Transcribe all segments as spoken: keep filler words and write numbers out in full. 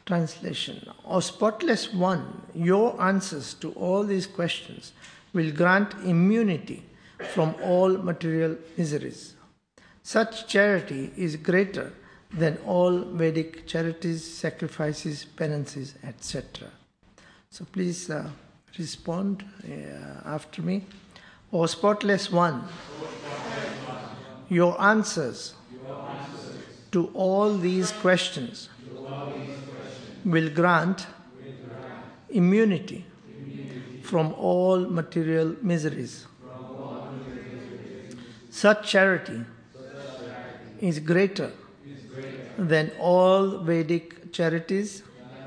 Translation. O spotless one, your answers to all these questions will grant immunity from all material miseries. Such charity is greater than all Vedic charities, sacrifices, penances, et cetera. So please uh, respond uh, after me. O spotless one, your answers to all these questions will grant immunity from all material miseries. Such charity is greater than all Vedic charities,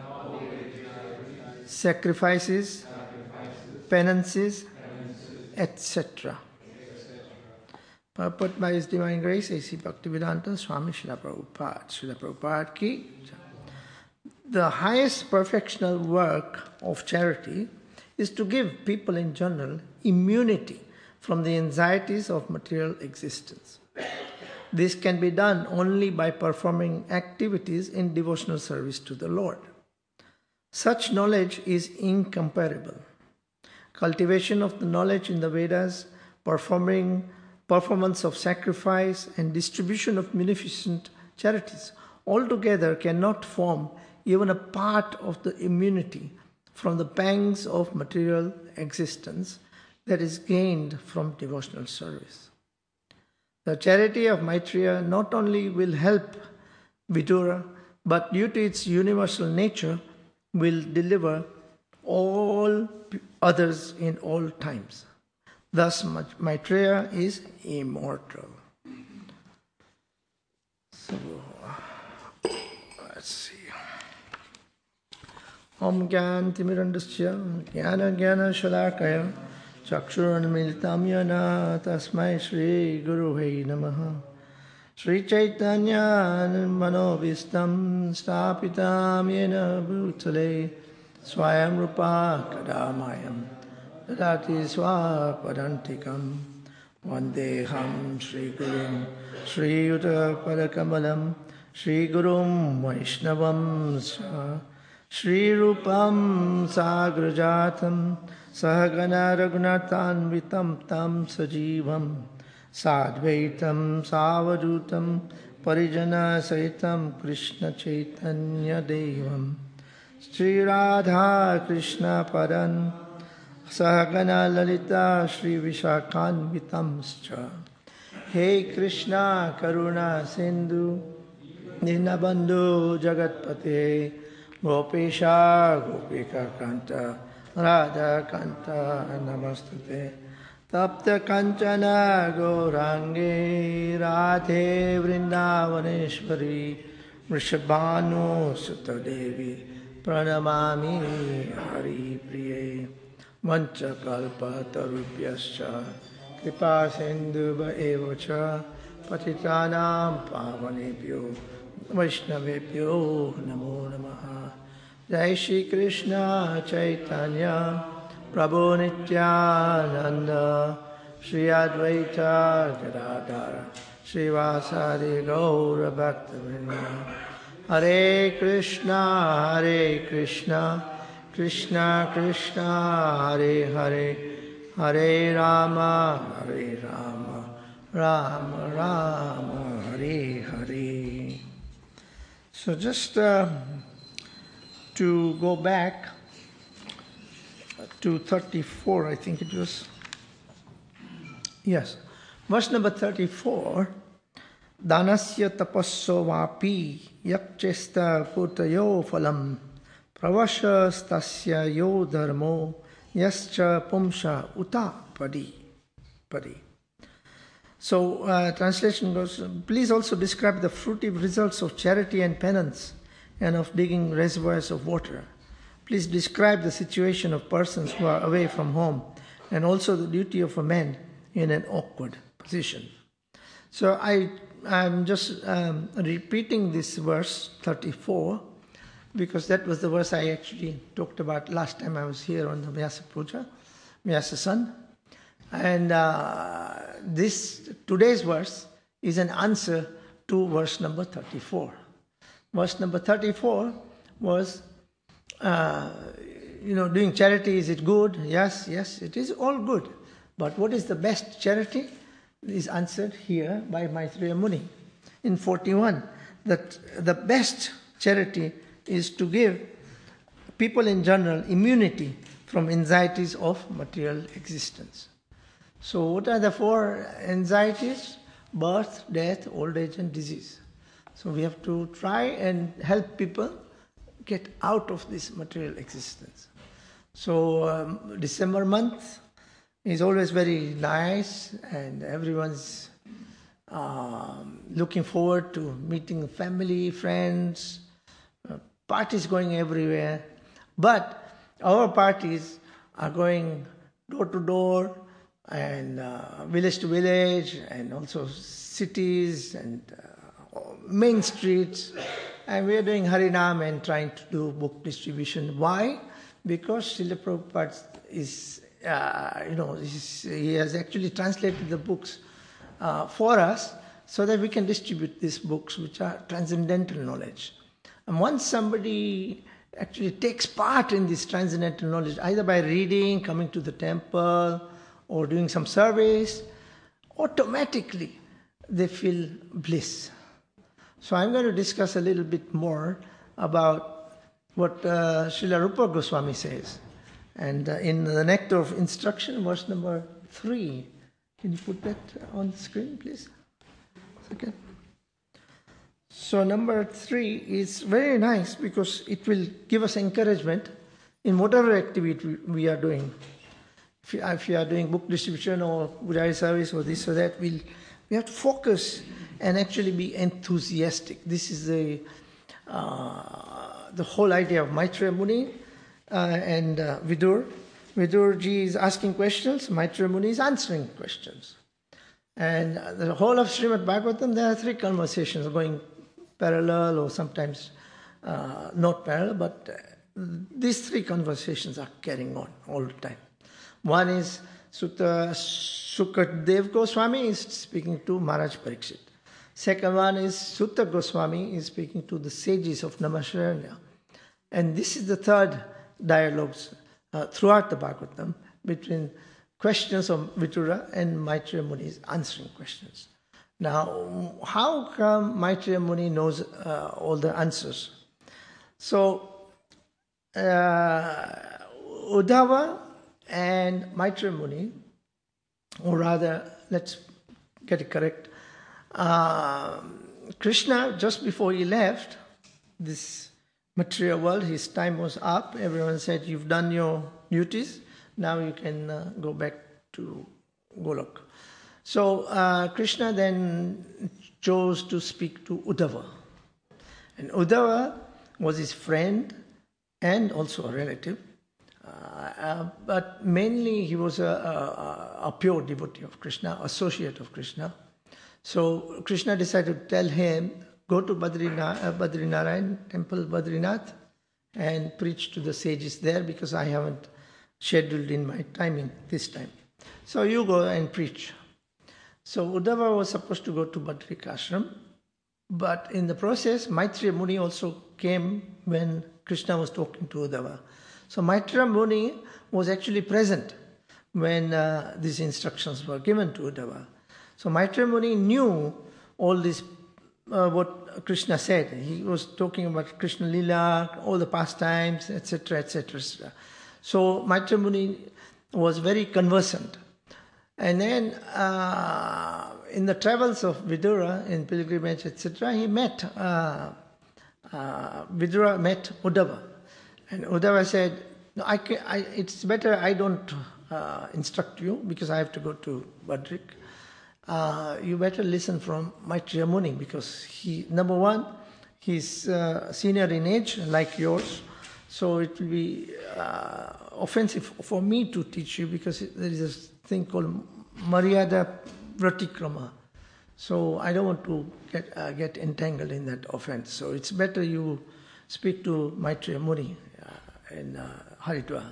sacrifices, penances, et cetera. Purport by His Divine Grace, A C Bhaktivedanta Swami Srila Prabhupada. Srila Prabhupada ki. The highest perfectional work of charity is to give people in general immunity from the anxieties of material existence. This can be done only by performing activities in devotional service to the Lord. Such knowledge is incomparable. Cultivation of the knowledge in the Vedas, performing performance of sacrifice, and distribution of munificent charities altogether cannot form even a part of the immunity from the pangs of material existence that is gained from devotional service. The charity of Maitreya not only will help Vidura, but due to its universal nature, will deliver all others in all times. Thus, Maitreya is immortal. So, let's see. Om Gyan Timirandasya Jnana Jnana Shalakaya Chakshurunmilitam Yana Tasmai Shri Guruve Namaha Shri Chaitanya Manobhistam Stapitam Yena Bhutale Swayam Rupa Kadamayam Dadati Swapadantikam Vandeham Shri Gurum Shri Yuta Padakamalam Shri Gurum Vaishnavam Sa Shri Rupam Sagrajatam Sahagana Raghunathanvitam Tam Sajivam Sadvaitam Savadutam Parijana Saitam Krishna Chaitanya Devam Shri Radha Krishna Padan Sahagana Lalita Shri Vishakhanvitamscha Hey Krishna Karuna Sindhu Dinabandhu Jagatpate Gopesha Gopika Kanta Radha Kanta Namastate Tapta Kanchana Gaurangi Radhe Vrindavaneshwari Vrishabhanu Sutta Devi Pranamami Hari Priye Vancha Kalpa Tarubhyascha Kripa Sindhuva Evacha Patitanam Pavanebhyo Vaishnavebhyo Namo Namaha Jai Shri Krishna Chaitanya Prabhu Nityananda Shri Advaita Gadadhara Shri Vasari Gaura Bhaktivinoda Hare Krishna Hare Krishna Krishna Krishna Hare Hare Hare Rama Hare Rama Rama Rama Hare Hare. So just uh, to go back to thirty-four, I think it was. Yes. Verse number thirty-four. Danasya tapasso vapi yakchesta putayo phalam pravasha stasya yo dharmo yascha pumsha uta padi. padi. So, uh, translation goes, please also describe the fruitive results of charity and penance and of digging reservoirs of water. Please describe the situation of persons who are away from home and also the duty of a man in an awkward position. So, I, I'm just um, repeating this verse thirty-four because that was the verse I actually talked about last time I was here on the Vyasa Puja, Vyasa Sun. And uh, this today's verse is an answer to verse number thirty-four. Verse number thirty-four was, uh, you know, doing charity, is it good? Yes, yes, it is all good. But what is the best charity? Is answered here by Maitreya Muni in forty-one, that the best charity is to give people in general immunity from anxieties of material existence. So what are the four anxieties? Birth, death, old age and disease. So we have to try and help people get out of this material existence. So um, December month is always very nice, and everyone's um, looking forward to meeting family, friends, uh, parties going everywhere. But our parties are going door to door and uh, village to village, and also cities and uh, main streets. And we are doing Harinam and trying to do book distribution. Why? Because Srila Prabhupada is, uh, you know, he has actually translated the books uh, for us so that we can distribute these books, which are transcendental knowledge. And once somebody actually takes part in this transcendental knowledge, either by reading, coming to the temple, or doing some service, automatically they feel bliss. So I'm going to discuss a little bit more about what uh, Srila Rupa Goswami says. And uh, in the Nectar of Instruction, verse number three. Can you put that on the screen, please? Second. So number three is very nice because it will give us encouragement in whatever activity we are doing. If you, if you are doing book distribution or Gujari service or this or that, we'll, we have to focus and actually be enthusiastic. This is the uh, the whole idea of Maitreya Muni uh, and uh, Vidur. Vidurji is asking questions, Maitreya Muni is answering questions. And uh, the whole of Srimad Bhagavatam, there are three conversations going parallel or sometimes uh, not parallel, but uh, these three conversations are carrying on all the time. One is Sutta Sukadev Goswami is speaking to Maharaj Parikshit. Second one is Sutta Goswami is speaking to the sages of Namasharanya. And this is the third dialogues uh, throughout the Bhagavatam between questions of Vidura and Maitreya Muni is answering questions. Now, how come Maitreya Muni knows uh, all the answers? So, uh, Uddhava and Maitreya Muni, or rather, let's get it correct, uh, Krishna, just before he left this material world, his time was up. Everyone said, you've done your duties, now you can uh, go back to Golok. So uh, Krishna then chose to speak to Uddhava. And Uddhava was his friend and also a relative. Uh, uh, but mainly he was a, a, a pure devotee of Krishna, associate of Krishna. So Krishna decided to tell him, go to Badrinath, uh, Badrinarayan temple, Badrinath, and preach to the sages there because I haven't scheduled in my timing this time. So you go and preach. So Uddhava was supposed to go to Badrika Ashram, but in the process, Maitreya Muni also came when Krishna was talking to Uddhava. So Maitreya Muni was actually present when uh, these instructions were given to Uddhava. So Maitreya Muni knew all this, uh, what Krishna said. He was talking about Krishna Lila, all the pastimes, et cetera, et cetera. So Maitreya Muni was very conversant. And then uh, in the travels of Vidura, in pilgrimage, et cetera, he met, uh, uh, Vidura met Uddhava. And Uddhava said, no, I can, I, it's better I don't uh, instruct you because I have to go to Badrik. Uh, you better listen from Maitreya Muni because he, number one, he's uh, senior in age like yours. So it will be uh, offensive for me to teach you because there is a thing called Maryada Pratikrama. So I don't want to get uh, get entangled in that offense. So it's better you speak to Maitreya Muni uh, in uh, Haridwar.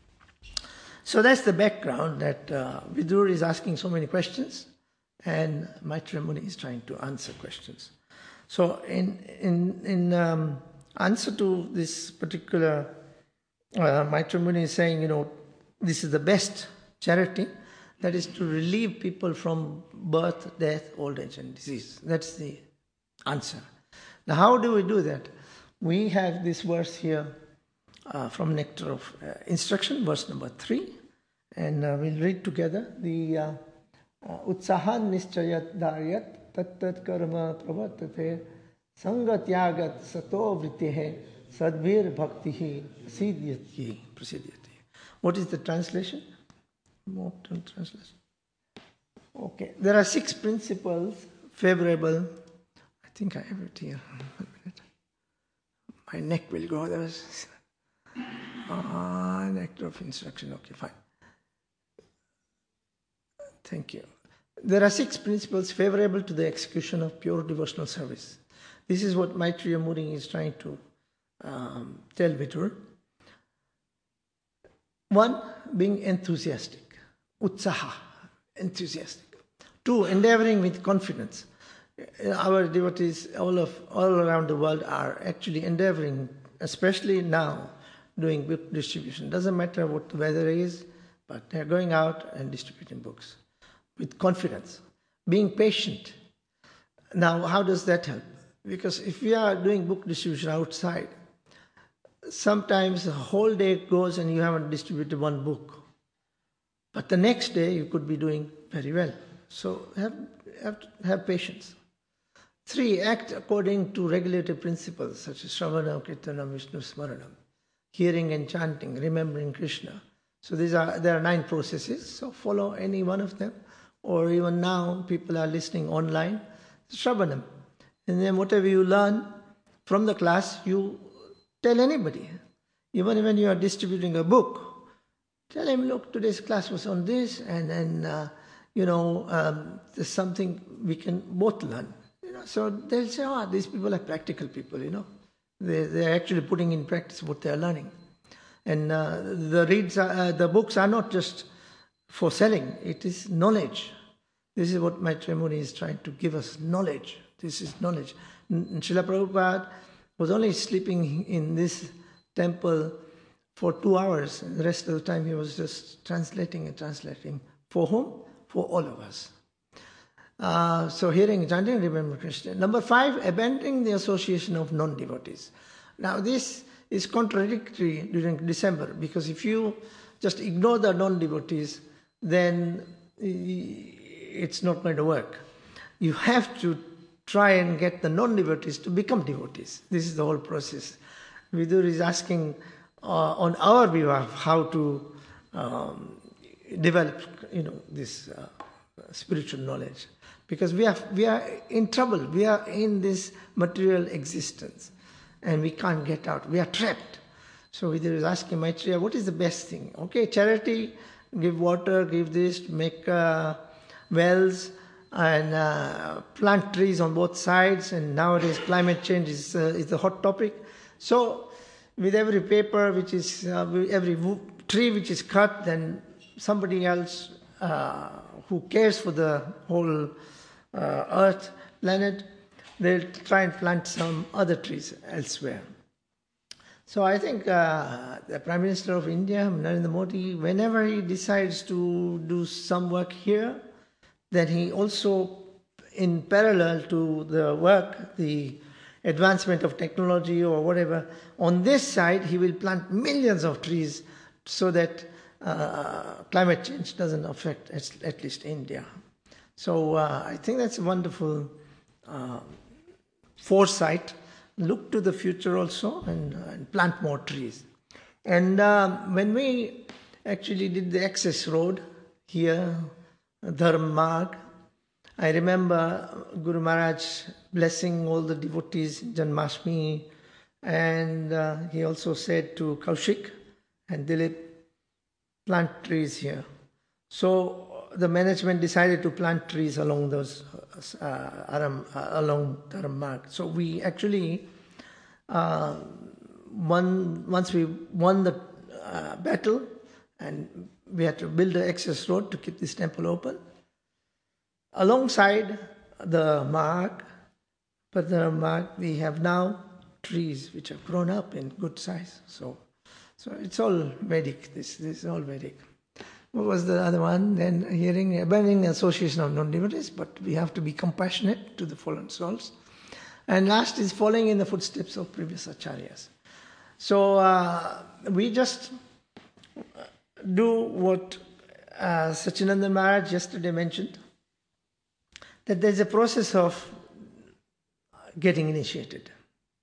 So that's the background that uh, Vidur is asking so many questions and Maitreya Muni is trying to answer questions. So in in in um, answer to this particular, uh, Maitreya Muni is saying, you know, this is the best charity, that is to relieve people from birth, death, old age and disease. That's the answer. Now how do we do that? We have this verse here uh, from Nectar of uh, Instruction, verse number three, and uh, we'll read together the uh, uh, Utsahan Nischayat Daryat Tat Karma Pravartate Sangatyagat Sato Vritihe Sadvir Bhaktihi Siddhyati Prasidyati. What is the translation? Modern translation. Okay, there are six principles favorable. I think I have it here. One minute. My neck will go. There was ah, Nectar of Instruction. Okay, fine. Thank you. There are six principles favorable to the execution of pure devotional service. This is what Maitreya Muni is trying to um, tell Vidur. One, being enthusiastic, utsaha, enthusiastic. Two, endeavoring with confidence. Our devotees all of all around the world are actually endeavoring, especially now, doing book distribution. Doesn't matter what the weather is, but they're going out and distributing books with confidence. Being patient. Now, how does that help? Because if we are doing book distribution outside, sometimes a whole day goes and you haven't distributed one book. But the next day you could be doing very well. So have, have, have patience. Three, act according to regulated principles such as Shravana, Kirtana, Vishnu Smaranam, hearing and chanting, remembering Krishna. So these are there are nine processes, so follow any one of them. Or even now people are listening online, Shravanam. And then whatever you learn from the class, you tell anybody. Even when you are distributing a book, tell him, look, today's class was on this, and then, uh, you know, um, there's something we can both learn. You know, so they'll say, oh, these people are practical people, you know. They, they're actually putting in practice what they're learning. And uh, the reads, are, uh, the books are not just for selling, it is knowledge. This is what Maitreya Muni is trying to give us, knowledge. This is knowledge. Srila Prabhupada was only sleeping in this temple for two hours. And the rest of the time he was just translating and translating. For whom? For all of us. Uh, so hearing, chanting, remember Krishna. Number five, abandoning the association of non-devotees. Now this is contradictory during December, because if you just ignore the non-devotees, then it's not going to work. You have to try and get the non-devotees to become devotees. This is the whole process. Vidur is asking uh, on our behalf how to um, develop, you know, this uh, spiritual knowledge, because we are we are in trouble. We are in this material existence, and we can't get out. We are trapped. So Vidur is asking Maitreya, what is the best thing? Okay, charity, give water, give this, make uh, wells, and uh, plant trees on both sides, and nowadays climate change is uh, is the hot topic. So with every paper which is uh, every tree which is cut, then somebody else uh, who cares for the whole uh, earth planet, they'll try and plant some other trees elsewhere. So I think uh, the Prime Minister of India, Narendra Modi, whenever he decides to do some work here, then he also, in parallel to the work, the advancement of technology or whatever, on this side he will plant millions of trees so that uh, climate change doesn't affect at, at least India. So uh, I think that's a wonderful uh, foresight. Look to the future also and, uh, and plant more trees. And uh, when we actually did the access road here, Dharma Marg, I remember Guru Maharaj blessing all the devotees in Janmashtami, and uh, he also said to Kaushik and Dilip, plant trees here. So the management decided to plant trees along those uh, Aram, uh, along Dharma Marg. So we actually uh, won, once we won the uh, battle, and we had to build an access road to keep this temple open. Alongside the marg, but the marg, we have now trees which have grown up in good size. So, so it's all Vedic. This, this is all Vedic. What was the other one? Then hearing, abandoning the association of non-devotees, but we have to be compassionate to the fallen souls. And last is following in the footsteps of previous acharyas. So uh, we just do what uh, Sachinandan Maharaj yesterday mentioned, that there's a process of getting initiated.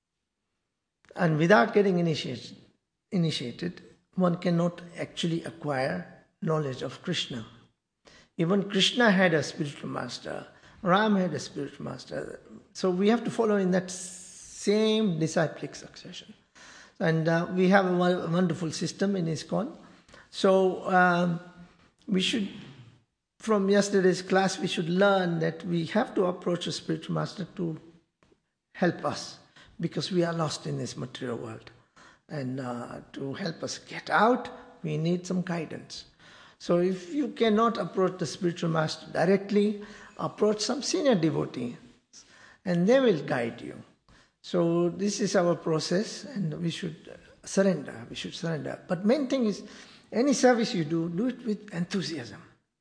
And without getting initiated, initiated, one cannot actually acquire knowledge of Krishna. Even Krishna had a spiritual master, Ram had a spiritual master. So we have to follow in that same disciplic succession. And uh, we have a wonderful system in ISKCON. So um, we should, from yesterday's class, we should learn that we have to approach a spiritual master to help us, because we are lost in this material world. And uh, to help us get out, we need some guidance. So if you cannot approach the spiritual master directly, approach some senior devotee, and they will guide you. So this is our process, and we should surrender. We should surrender. But main thing is, any service you do, do it with enthusiasm.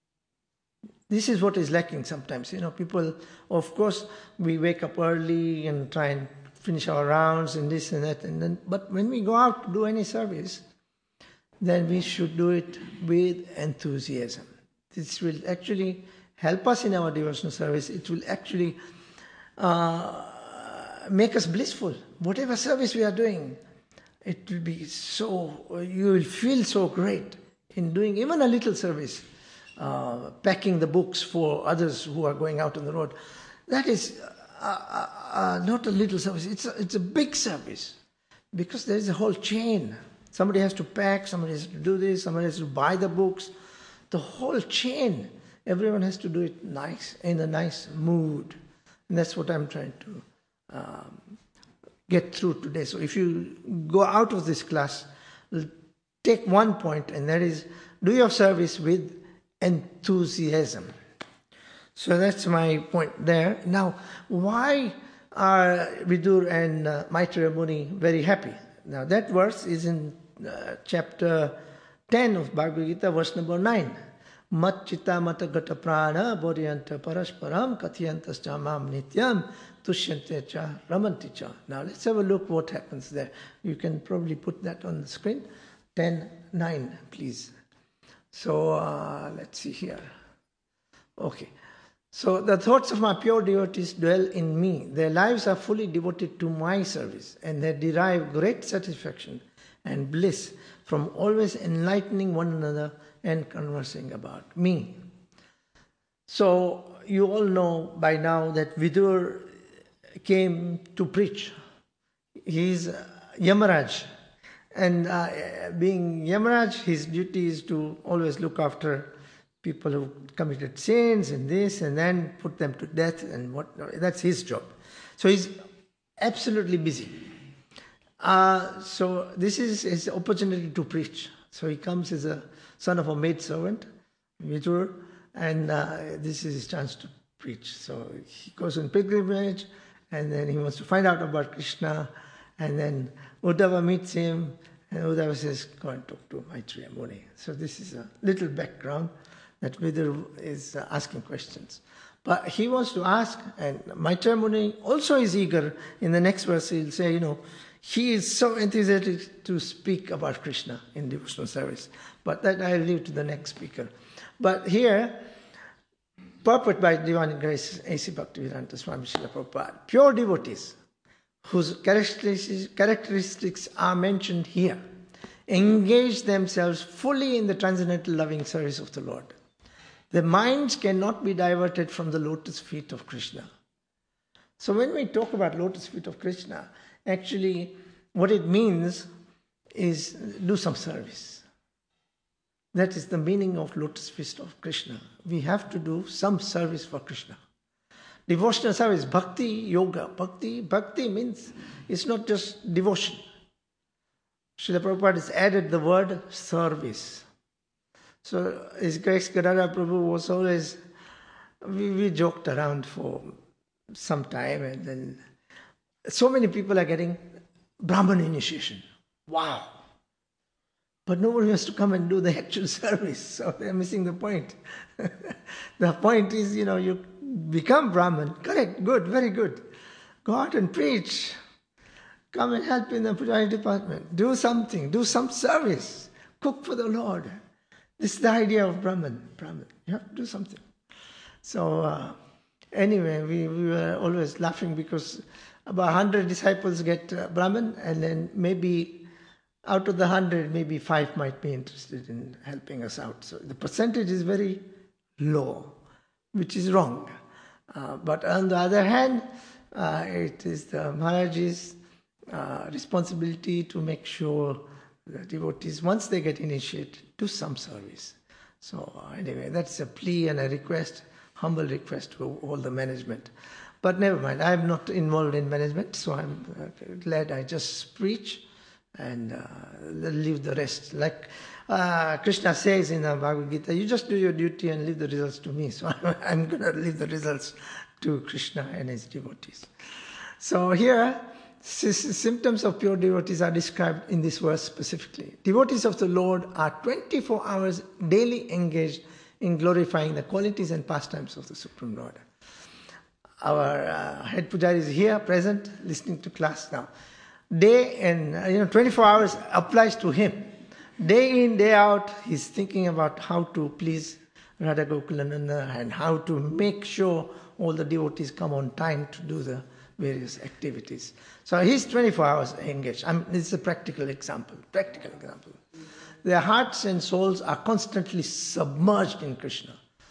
This is what is lacking sometimes. You know, people, of course, we wake up early and try and finish our rounds and this and that, and then. But when we go out to do any service, then we should do it with enthusiasm. This will actually help us in our devotional service. It will actually uh, make us blissful. Whatever service we are doing, it will be so, you will feel so great in doing even a little service, uh, packing the books for others who are going out on the road. That is uh, uh, uh, not a little service, it's a, it's a big service, because there is a whole chain. Somebody has to pack, somebody has to do this, somebody has to buy the books. The whole chain, everyone has to do it nice, in a nice mood. And that's what I'm trying to um, get through today. So if you go out of this class, take one point, and that is, do your service with enthusiasm. So that's my point there. Now, why are Vidur and uh, Maitreya Muni very happy? Now that verse is in uh, chapter ten of Bhagavad Gita, verse number nine. Mat chitta mata gata prana bodhyanta parasparam katyantas cha mam nityam tushyante cha ramanti cha. Now let's have a look what happens there. You can probably put that on the screen. ten nine, please. So uh, let's see here. Okay. So the thoughts of my pure devotees dwell in me. Their lives are fully devoted to my service, and they derive great satisfaction and bliss from always enlightening one another and conversing about me. So you all know by now that Vidur came to preach. He is Yamaraj. And uh, being Yamaraj, his duty is to always look after people who committed sins and this, and then put them to death, and what, that's his job. So he's absolutely busy. Uh, so this is his opportunity to preach. So he comes as a son of a maidservant, Vidur, and uh, this is his chance to preach. So he goes on pilgrimage, and then he wants to find out about Krishna, and then Uddhava meets him, and Uddhava says, go and talk to Maitreya Muni. So this is a little background that Vidur is uh, asking questions. But he wants to ask, and Maitreya Muni also is eager. In the next verse, he'll say, you know, he is so enthusiastic to speak about Krishna in devotional service. But that I'll leave to the next speaker. But here, purport by Divine Grace A C Bhaktivedanta Swami Srila Prabhupada, pure devotees, whose characteristics, characteristics are mentioned here, engage themselves fully in the transcendental loving service of the Lord. Their minds cannot be diverted from the lotus feet of Krishna. So when we talk about lotus feet of Krishna, actually what it means is do some service. That is the meaning of lotus feet of Krishna. We have to do some service for Krishna. Devotional service, bhakti, yoga. Bhakti, bhakti means it's not just devotion. Srila Prabhupada has added the word service. So His Grace Gadadhar Prabhu was always, we, we joked around for some time, and then so many people are getting Brahman initiation. Wow. But nobody wants to come and do the actual service, so they're missing the point. The point is, you know, you become Brahman. Correct, good, very good. Go out and preach. Come and help in the Pujari department. Do something, do some service. Cook for the Lord. This is the idea of Brahman. Brahman. You have to do something. So uh, anyway, we, we were always laughing because about one hundred disciples get uh, Brahman, and then maybe out of the one hundred, maybe five might be interested in helping us out. So the percentage is very low, which is wrong. Uh, but on the other hand, uh, it is the Maharaj's uh, responsibility to make sure the devotees, once they get initiated, do some service. So uh, anyway, that's a plea and a request, humble request to all the management. But never mind, I'm not involved in management, so I'm uh, glad I just preach and uh, leave the rest. Like uh, Krishna says in the Bhagavad Gita, you just do your duty and leave the results to me. So I'm going to leave the results to Krishna and his devotees. So here, symptoms of pure devotees are described in this verse specifically. Devotees of the Lord are twenty-four hours daily engaged in glorifying the qualities and pastimes of the Supreme Lord. Our uh, head pujari is here, present, listening to class now. Day and, uh, you know, twenty-four hours applies to him. Day in, day out, he's thinking about how to please Radha Gokulananda and how to make sure all the devotees come on time to do the various activities. So he's twenty-four hours engaged. I mean, this is a practical example. Practical example. Their hearts and souls are constantly submerged in Krishna.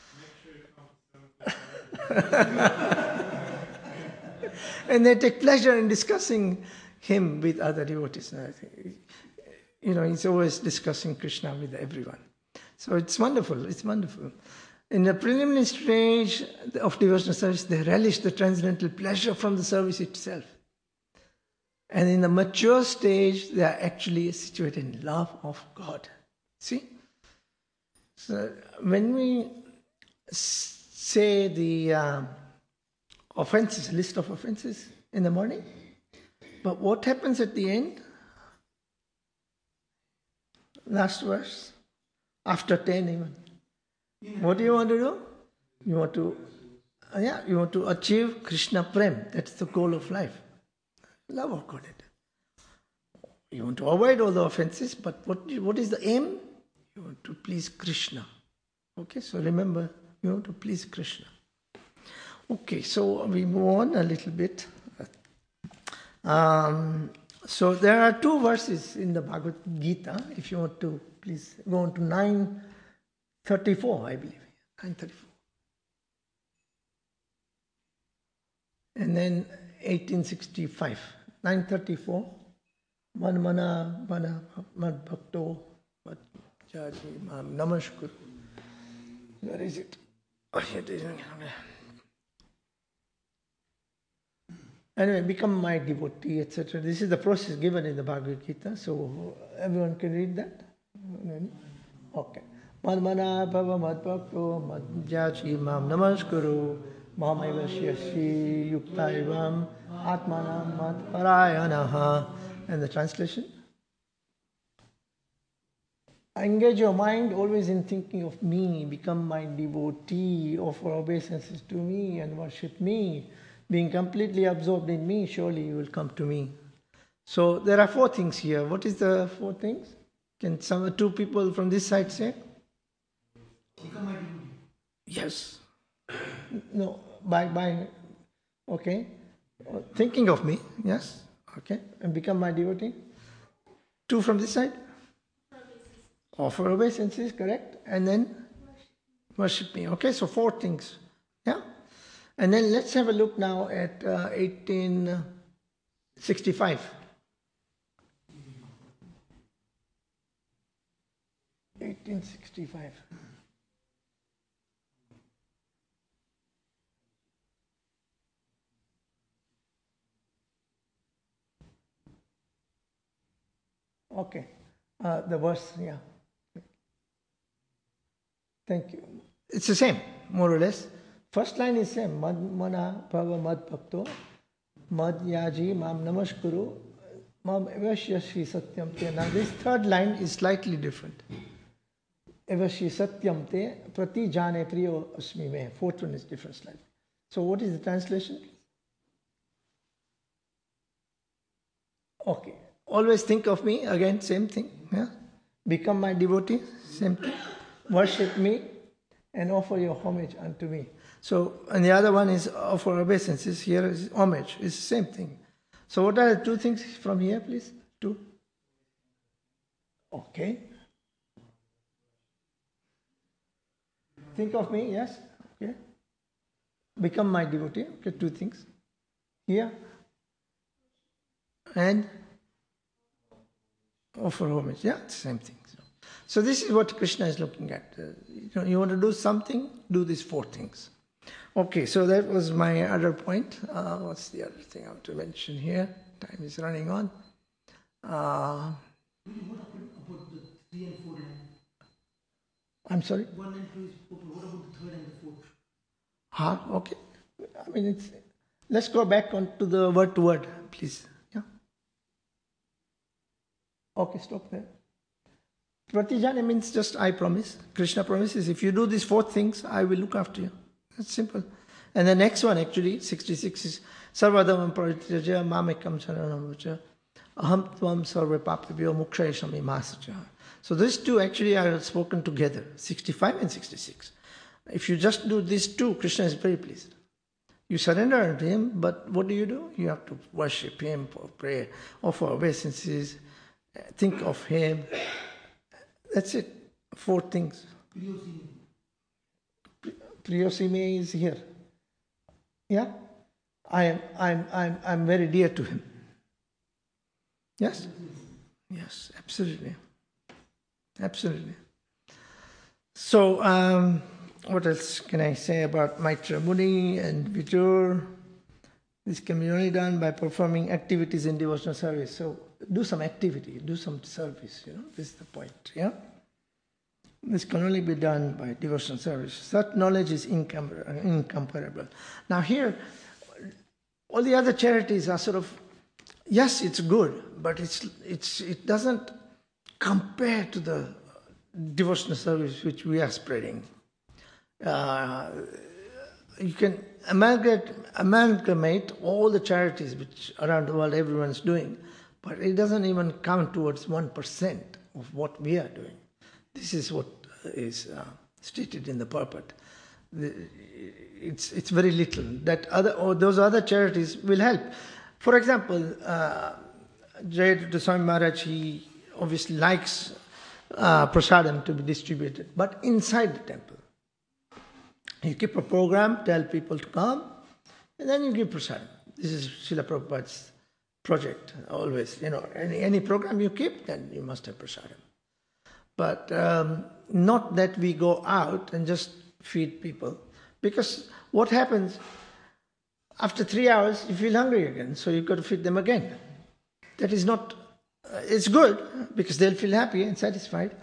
And they take pleasure in discussing him with other devotees. I think, you know, he's always discussing Krishna with everyone. So it's wonderful. It's wonderful. In the preliminary stage of devotional service, they relish the transcendental pleasure from the service itself. And in the mature stage, they are actually situated in love of God. See? So when we say the uh, offenses, list of offenses in the morning, but what happens at the end? Last verse, after ten even. What do you want to do? You want to, uh, yeah, you want to achieve Krishna Prem. That's the goal of life. Love of God. You want to avoid all the offenses, but what, what is the aim? You want to please Krishna. Okay, so remember, you want to please Krishna. Okay, so we move on a little bit. Um, so there are two verses in the Bhagavad Gita. If you want to, please go on to nine thirty-four, I believe. nine thirty-four. And then eighteen sixty-five. nine thirty-four. Man mana mana mad bhakto mad jaji mam namaskar. Where is it? Oh, it is. Anyway, become my devotee, et cetera. This is the process given in the Bhagavad Gita. So everyone can read that? Okay. Mad mana bhava mad bhakto mad jaji mam namaskuru mamaiva shyasi yukta evam atmanam mad parayanaha. And the translation? Engage your mind always in thinking of me, become my devotee, offer obeisances to me and worship me. Being completely absorbed in me, surely you will come to me. So there are four things here. What is the four things? Can some two people from this side say? Become my devotee. Yes. No, by by okay. Thinking of me, yes. Okay. And become my devotee. Two from this side? Offer obeisances, correct. And then worship me. Okay, so four things. Yeah? And then let's have a look now at uh, eighteen sixty-five. eighteen sixty-five. Okay, uh, the verse, yeah. Thank you. It's the same, more or less. First line is same. Mad mana bhava mad bhakto mad yaji mam namaskuru Mam evashyashi satyam te. Now this third line is slightly different. Evashyi satyam te prati jane priyo asmi me. Fourth one is different slightly. So what is the translation? Okay. Always think of me. Again, same thing. Yeah. Become my devotee. Same thing. Worship me and offer your homage unto me. So, and the other one is offer obeisances. Here is homage. It's the same thing. So what are the two things from here, please? Two. Okay. Think of me, yes? Okay. Become my devotee. Okay, two things. Here. And offer homage. Yeah, it's the same thing. So, so this is what Krishna is looking at. Uh, you know, you want to do something, do these four things. Okay, so that was my other point. Uh, what's the other thing I want to mention here? Time is running on. Uh, What about the three and four line? I'm sorry? One and two is okay. What about the third and the fourth? Huh? Okay. I mean, it's. Let's go back on to the word to word, please. Yeah. Okay, stop there. Pratijana means just I promise. Krishna promises, if you do these four things, I will look after you. That's simple. And the next one, actually, sixty-six is Sarvadhamam Parityaja Mamekam Saranam Vacha Aham Tvam Sarva Papabhyo Mukshayashami Masacha. So these two actually are spoken together, sixty-five and sixty-six. If you just do these two, Krishna is very pleased. You surrender to him, but what do you do? You have to worship him, pray, offer obeisances, think of him. That's it. Four things. Priyosime is here. Yeah? I am I'm I'm I'm very dear to him. Yes? Yes, absolutely. Absolutely. So um, what else can I say about Maitra Muni and Vitur? This can be only done by performing activities in devotional service. So do some activity, do some service, you know, this is the point, yeah? This can only be done by devotional service. Such knowledge is incomparable. incomparable. Now here, all the other charities are sort of, yes, it's good, but it's it's it doesn't compare to the devotional service which we are spreading. Uh, you can amalgamate, amalgamate all the charities which around the world everyone is doing, but it doesn't even count towards one percent of what we are doing. This is what is uh, stated in the purport. The, it's it's very little. That other or those other charities will help. For example, uh, Jayadutta Swami Maharaj, he obviously likes uh, prasadam to be distributed, but inside the temple. You keep a program, tell people to come, and then you give prasadam. This is Srila Prabhupada's project, always. You know, any, any program you keep, then you must have prasadam. But um, not that we go out and just feed people. Because what happens, after three hours, you feel hungry again, so you've got to feed them again. That is not, uh, it's good, because they'll feel happy and satisfied.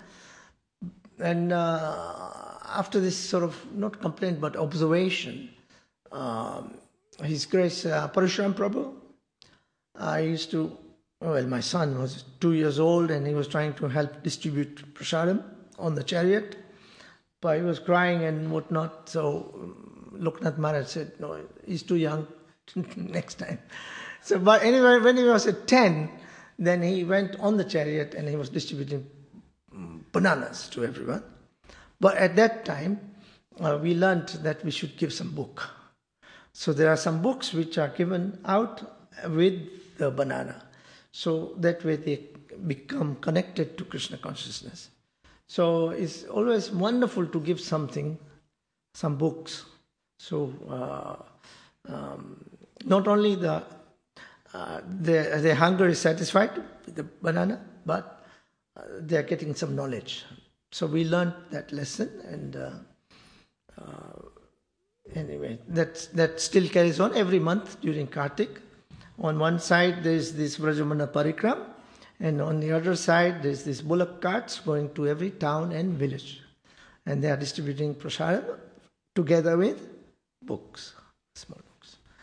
And uh, after this sort of, not complaint, but observation, um, His Grace uh, Parashuram Prabhu, I used to, well, my son was two years old and he was trying to help distribute prasadam on the chariot, but he was crying and whatnot, so um, Loknath Maharaj said, no, he's too young, next time. So, but anyway, when he was at ten, then he went on the chariot and he was distributing um, bananas to everyone. But at that time, uh, we learned that we should give some book. So there are some books which are given out with the banana. So that way they become connected to Krishna consciousness. So it's always wonderful to give something, some books. So uh, um, not only the uh, their, their hunger is satisfied with the banana, but uh, they are getting some knowledge. So we learned that lesson, and uh, uh, anyway, that that still carries on every month during Kartik. On one side there is this Vrajamana Parikram, and on the other side there is this bullock carts going to every town and village, and they are distributing prasadam together with books, small books.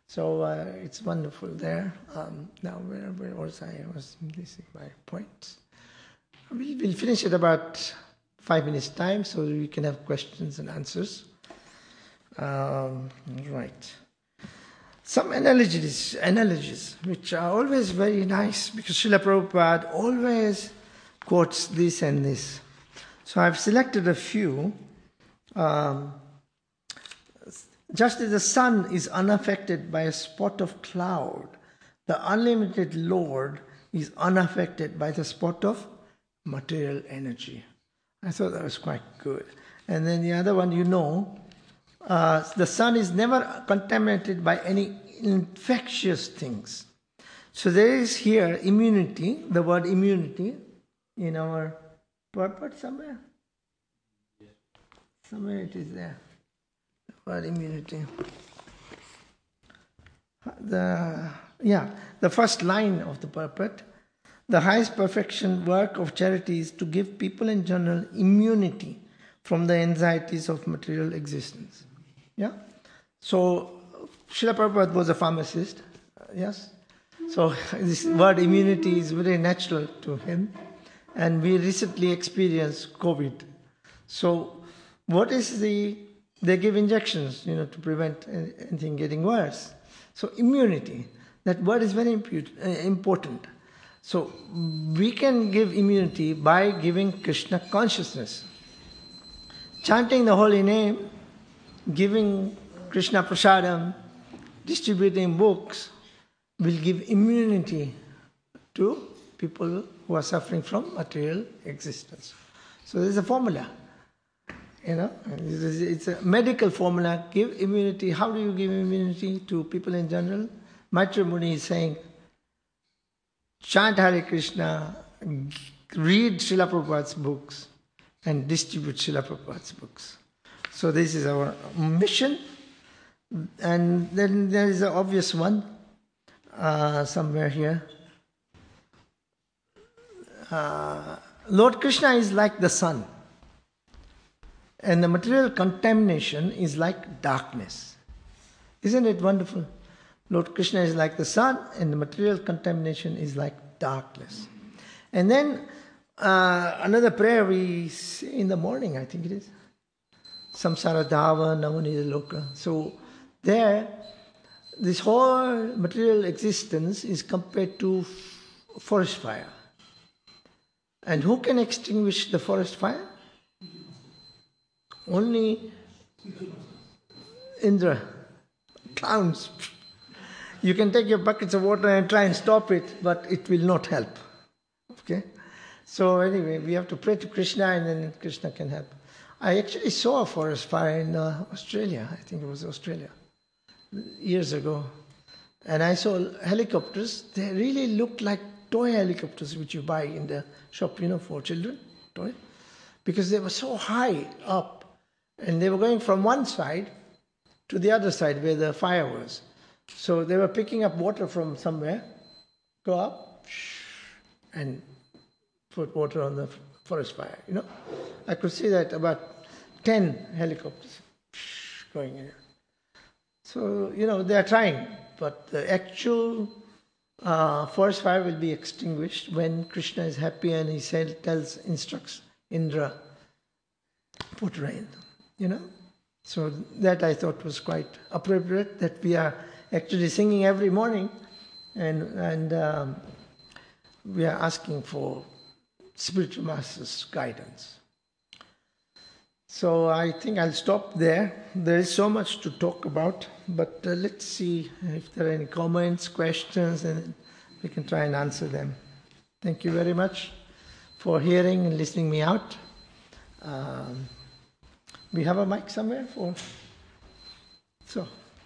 So uh, it's wonderful there. Um, now, where, where was I? I was missing my points. We'll, we'll finish at about five minutes time so we can have questions and answers. Um, right. Some analogies, analogies, which are always very nice because Srila Prabhupada always quotes this and this. So I've selected a few. Um, just as the sun is unaffected by a spot of cloud, the unlimited Lord is unaffected by the spot of material energy. I thought that was quite good. And then the other one, you know, uh, the sun is never contaminated by any infectious things. So there is here immunity, the word immunity in our purport somewhere. Somewhere it is there. The word immunity. The yeah, the first line of the purport. The highest perfection work of charity is to give people in general immunity from the anxieties of material existence. Yeah? So, Srila Prabhupada was a pharmacist, yes? So, this word immunity is very natural to him. And we recently experienced COVID. So, what is the... They give injections, you know, to prevent anything getting worse. So, immunity. That word is very important. So, we can give immunity by giving Krishna consciousness. Chanting the holy name, giving Krishna prasadam, distributing books, will give immunity to people who are suffering from material existence. So, there is a formula. You know, it's a medical formula. Give immunity. How do you give immunity to people in general? Maitreya Muni is saying, chant Hare Krishna, read Srila Prabhupada's books, and distribute Srila Prabhupada's books. So this is our mission. And then there is an obvious one, uh, somewhere here. Uh, Lord Krishna is like the sun. And the material contamination is like darkness. Isn't it wonderful? Lord Krishna is like the sun, and the material contamination is like darkness. And then uh, another prayer we say in the morning, I think it is. Samsara Dhava Navanida Loka. So there, this whole material existence is compared to forest fire. And who can extinguish the forest fire? Only Indra, clowns. You can take your buckets of water and try and stop it, but it will not help. Okay? So anyway, we have to pray to Krishna and then Krishna can help. I actually saw a forest fire in uh, Australia. I think it was Australia, years ago. And I saw helicopters. They really looked like toy helicopters which you buy in the shop, you know, for children, toy. Because they were so high up. And they were going from one side to the other side where the fire was. So they were picking up water from somewhere, go up, and put water on the forest fire, you know. I could see that about ten helicopters going in. So, you know, they are trying, but the actual uh, forest fire will be extinguished when Krishna is happy and he said, tells, instructs Indra, put rain. You know, so that I thought was quite appropriate, that we are actually singing every morning, and and um, we are asking for spiritual master's guidance. So I think I'll stop there. There is so much to talk about, but uh, let's see if there are any comments, questions, and we can try and answer them. Thank you very much for hearing and listening me out. Um, We have a mic somewhere for... So.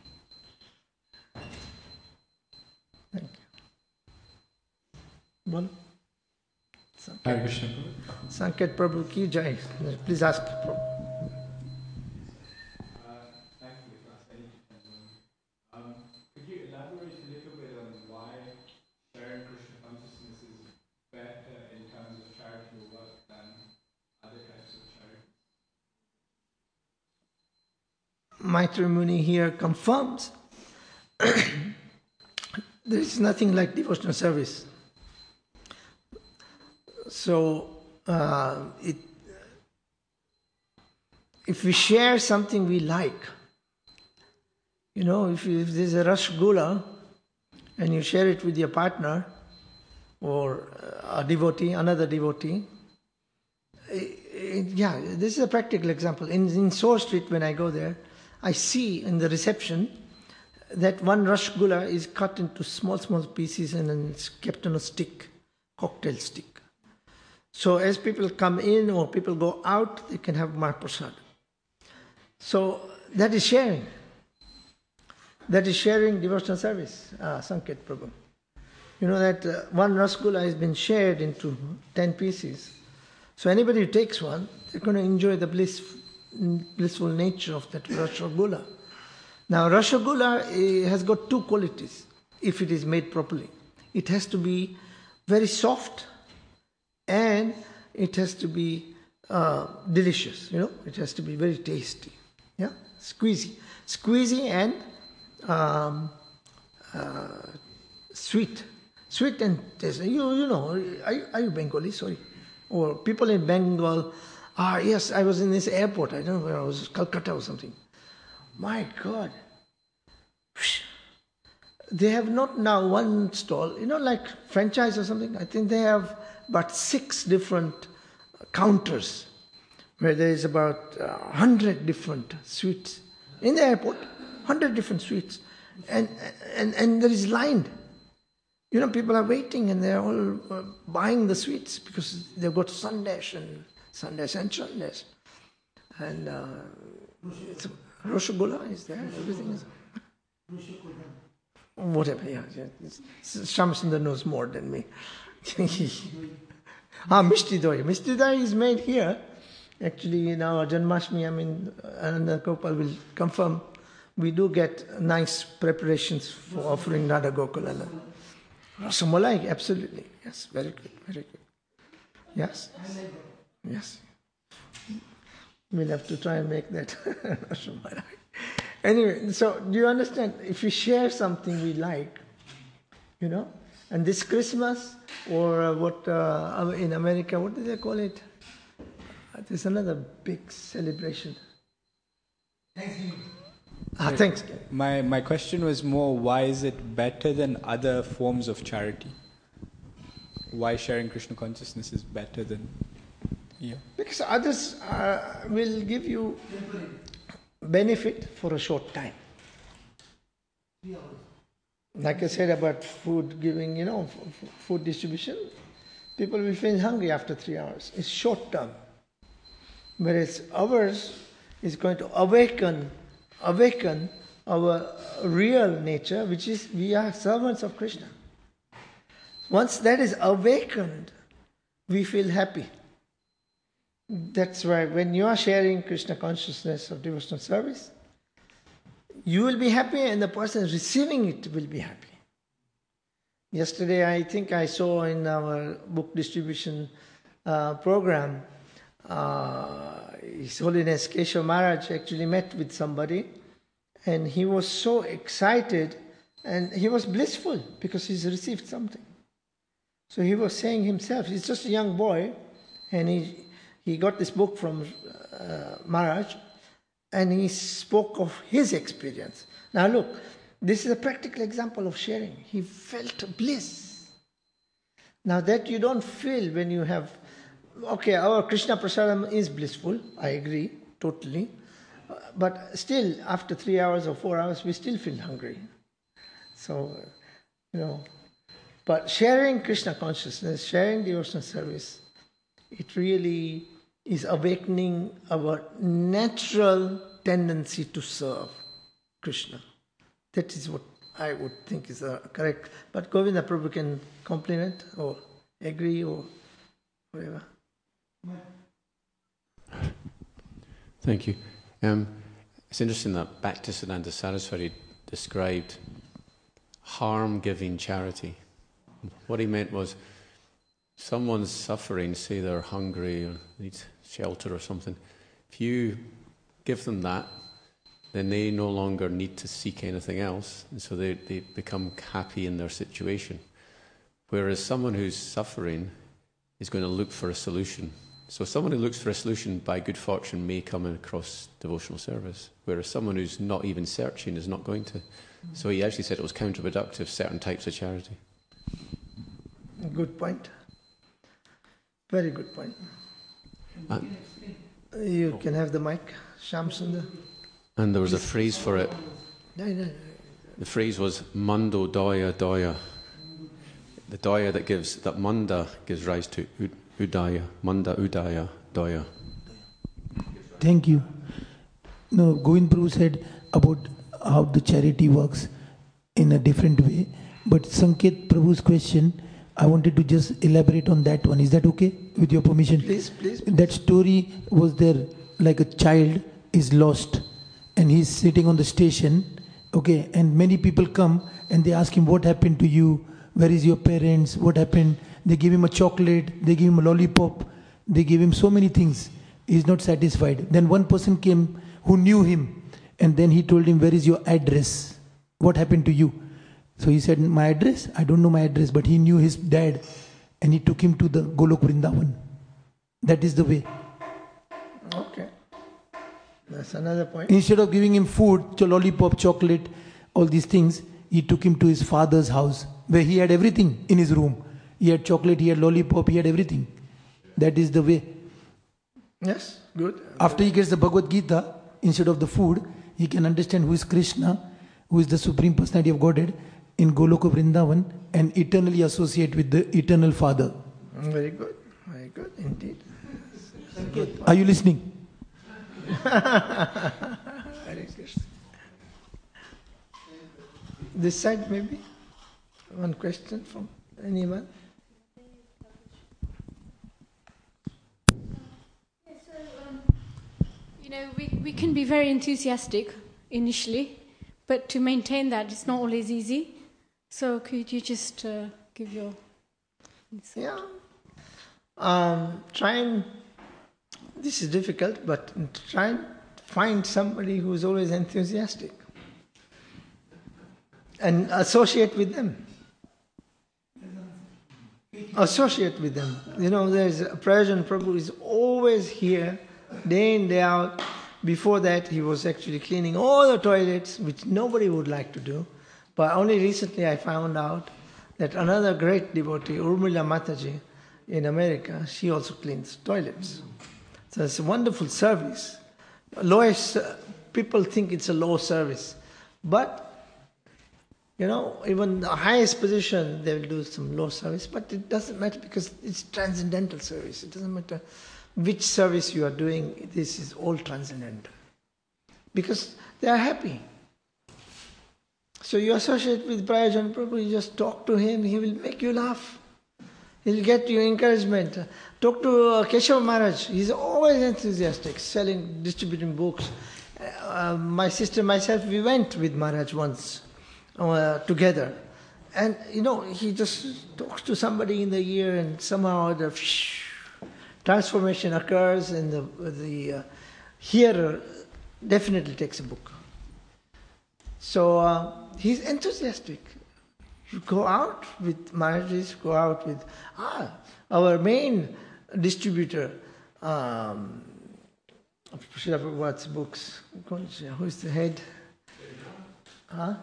Thank you. One. Hare Krishna. Sanket Prabhu ki jai. Please ask Prabhu. Could you elaborate a little bit on why sharing Krishna consciousness is better in terms of charitable work than other types of charity? Maitreya Muni here confirms there is nothing like devotional service. So, uh, it, if we share something we like, you know, if, you, if there's a rasgulla and you share it with your partner or a devotee, another devotee, it, it, yeah, this is a practical example. In, in Soar Street, when I go there, I see in the reception that one rasgulla is cut into small, small pieces and then it's kept on a stick, cocktail stick. So as people come in or people go out, they can have Mahaprasad. So that is sharing. That is sharing devotional service, uh, Sanket Prabhu. You know that uh, one rasgulla has been shared into ten pieces. So anybody who takes one, they're going to enjoy the bliss, blissful nature of that rasgulla. Now rasgulla uh, has got two qualities if it is made properly. It has to be very soft and it has to be uh, delicious, you know. It has to be very tasty, yeah, squeezy. Squeezy and um, uh, sweet. Sweet and tasty. You, you know, are you, are you Bengali? Sorry. Or people in Bengal, ah, yes, I was in this airport, I don't know where I was, Calcutta or something. My God. They have not now one stall, you know, like franchise or something. I think they have about six different counters where there is about a uh, hundred different sweets in the airport, hundred different sweets, and and and there is lined. You know, people are waiting and they are all uh, buying the sweets because they've got Sandesh and Sandesh and Sandesh, and uh, it's, Rasgulla is there. Everything is. Whatever, yeah. yeah. Shamsundar knows more than me. ah, Mishti Doi. Mishti Doi is made here. Actually, in our Janmashtami, I mean, Ananda Gopal will confirm, we do get nice preparations for offering Radha Gokula. Rasamalai, absolutely. Yes, very good, very good. Yes, yes. We'll have to try and make that Rasamalai. Anyway, so do you understand? If we share something we like, you know, and this Christmas or uh, what uh, in America, what do they call it? Uh, there's another big celebration. Thanksgiving. Ah, Thanksgiving. My, my question was more, why is it better than other forms of charity? Why sharing Krishna consciousness is better than... Yeah. Because others uh, will give you benefit for a short time. Like I said about food giving, you know, f- food distribution, people will feel hungry after three hours. It's short term. Whereas ours is going to awaken, awaken our real nature, which is we are servants of Krishna. Once that is awakened, we feel happy. That's why when you are sharing Krishna consciousness of devotional service, you will be happy and the person receiving it will be happy. Yesterday, I think I saw in our book distribution uh, program, uh, His Holiness Keshav Maharaj actually met with somebody and he was so excited and he was blissful because he's received something. So he was saying himself, he's just a young boy and he He got this book from uh, Maharaj and he spoke of his experience. Now look, this is a practical example of sharing. He felt bliss. Now that you don't feel when you have, okay, our Krishna Prasadam is blissful, I agree, totally. Uh, but still, after three hours or four hours, we still feel hungry. So, you know, but sharing Krishna consciousness, sharing devotional service, it really is awakening our natural tendency to serve Krishna. That is what I would think is uh, correct. But Govinda Prabhu can compliment or agree or whatever. Thank you. Um, it's interesting that Bhaktisiddhanta Saraswati described harm-giving charity. What he meant was, someone's suffering, say they're hungry or need shelter or something, if you give them that, then they no longer need to seek anything else, and so they, they become happy in their situation. Whereas someone who's suffering is going to look for a solution. So someone who looks for a solution by good fortune may come across devotional service, whereas someone who's not even searching is not going to. So he actually said it was counterproductive, certain types of charity. Good point. Very good point. And, you can have the mic, Shamsundar. and there was a phrase for it. No, no, no. The phrase was Mando Doya Doya. The Doya that gives, that Manda gives rise to Udaya. Manda Udaya Doya. Thank you. No, Govind Prabhu said about how the charity works in a different way. But Sanket Prabhu's question, I wanted to just elaborate on that one. Is that okay? With your permission? Please, please. That story was there, like a child is lost and he's sitting on the station, okay, and many people come and they ask him, what happened to you? Where is your parents? What happened? They give him a chocolate, they give him a lollipop, they give him so many things. He's not satisfied. Then one person came who knew him, and then he told him, where is your address? What happened to you? So he said, my address? I don't know my address, but he knew his dad, and he took him to the Golok Vrindavan. That is the way. Okay. That's another point. Instead of giving him food, lollipop, chocolate, all these things, he took him to his father's house, where he had everything in his room. He had chocolate, he had lollipop, he had everything. That is the way. Yes, good. After he gets the Bhagavad Gita, instead of the food, he can understand who is Krishna, who is the Supreme Personality of Godhead in Goloka Vrindavan, and eternally associate with the Eternal Father. Very good. Very good indeed. Good. Are you listening? Very good. This side maybe? One question from anyone? You know, we, we can be very enthusiastic initially, but to maintain that, it's not always easy. So could you just uh, give your insight? Yeah. Um, try and, this is difficult, but try and find somebody who's always enthusiastic and associate with them. Associate with them. You know, there's Prayajan Prabhu is always here, day in, day out. Before that, he was actually cleaning all the toilets, which nobody would like to do. But only recently I found out that another great devotee, Urmila Mataji, in America, she also cleans toilets. So it's a wonderful service. Lowest, uh, people think it's a low service. But, you know, even the highest position, they will do some low service. But it doesn't matter because it's transcendental service. It doesn't matter which service you are doing, this is all transcendental. Because they are happy. So you associate with Prayajan Prabhu, you just talk to him, he will make you laugh. He'll get you encouragement. Talk to uh, Keshav Maharaj, he's always enthusiastic, selling, distributing books. Uh, my sister and myself, we went with Maharaj once uh, together. And, you know, he just talks to somebody in the ear and somehow the transformation occurs and the, the uh, hearer definitely takes a book. So uh, he's enthusiastic. You go out with Maharajas, go out with ah, our main distributor, um, Srila Prabhupada's books. Who is the head? Huh?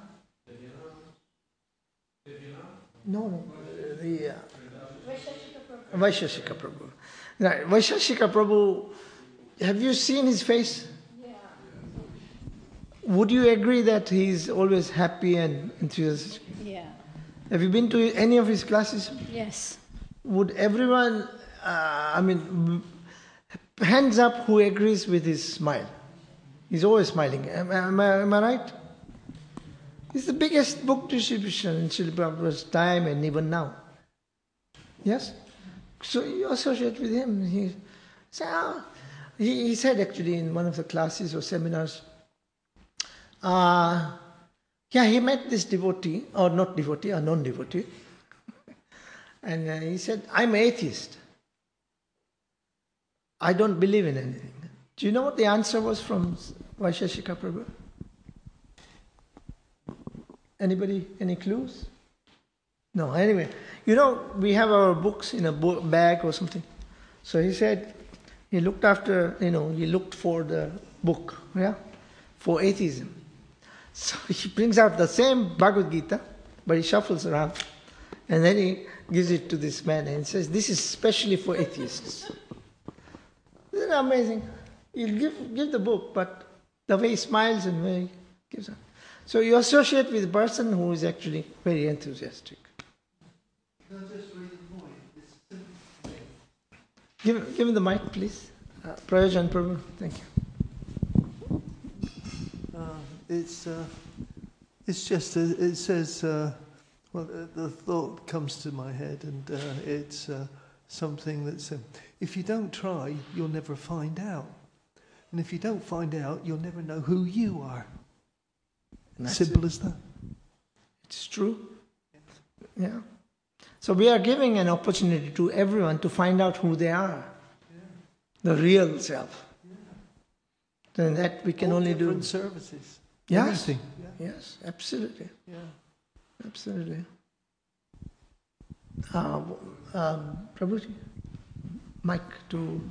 No, no, the uh, Vaisheshika Prabhu. Right, Vaisheshika Prabhu, have you seen his face? Yeah. Would you agree that he's always happy and enthusiastic? Yeah. Have you been to any of his classes? Yes. Would everyone, uh, I mean, hands up who agrees with his smile? He's always smiling. Am, am, I, am I right? He's the biggest book distribution in Srila Prabhupada's time and even now. Yes? So you associate with him. He, so, uh, he, he said actually in one of the classes or seminars, uh, yeah, he met this devotee, or not devotee, a non-devotee. And uh, he said, I'm atheist. I don't believe in anything. Do you know what the answer was from Vaisheshika Prabhu? Anybody, any clues? No, anyway. You know, we have our books in a bo- bag or something. So he said, he looked after, you know, he looked for the book, yeah, for atheism. So he brings out the same Bhagavad Gita, but he shuffles around. And then he gives it to this man and says, this is specially for atheists. Isn't that amazing? He'll give, give the book, but the way he smiles and the way he gives it. So you associate with a person who is actually very enthusiastic. Give, give him the mic, please. Uh, Prayojan Prabhu, thank you. Uh, it's uh, it's just uh, it says uh, well uh, the thought comes to my head and uh, it's uh, something that's uh, if you don't try you'll never find out, and if you don't find out you'll never know who you are. Simple as that. It's true. Yeah. So we are giving an opportunity to everyone to find out who they are, the real self. Then that we can All only do. different services. Yes. Anything. Yes, absolutely. Yeah. Absolutely. Uh, um, Prabhuji, mic to.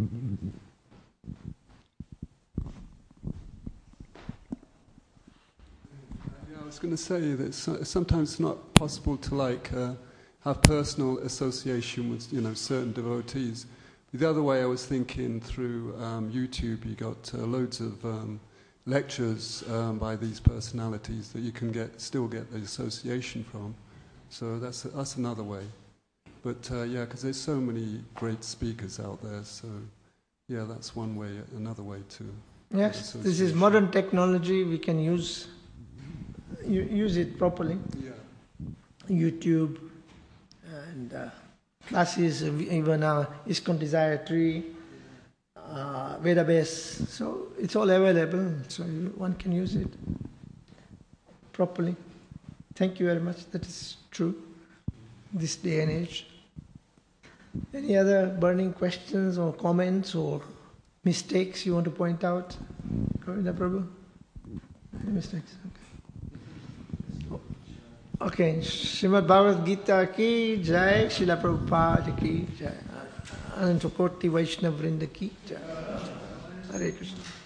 Yeah, I was going to say that so- sometimes it's not possible to like uh, have personal association with you know certain devotees. The other way I was thinking through um, YouTube, you got uh, loads of um, lectures um, by these personalities that you can get still get the association from. So that's that's another way. But uh, yeah, because there's so many great speakers out there. So yeah, that's one way. Another way to Yes, this is modern technology. We can use u- use it properly. Yeah. YouTube and uh, classes, even uh, ISKCON Desire Tree, uh, Vedabase. So it's all available. So you, one can use it properly. Thank you very much. That is true. This day and age. Any other burning questions or comments or mistakes you want to point out? Govinda Prabhu? Any mistakes? Okay. Okay. Srimad Bhagavad Gita ki jai, Srila Prabhupada ki jai, Ananta Koti Vaishnava Vrinda ki jai. Hare Krishna.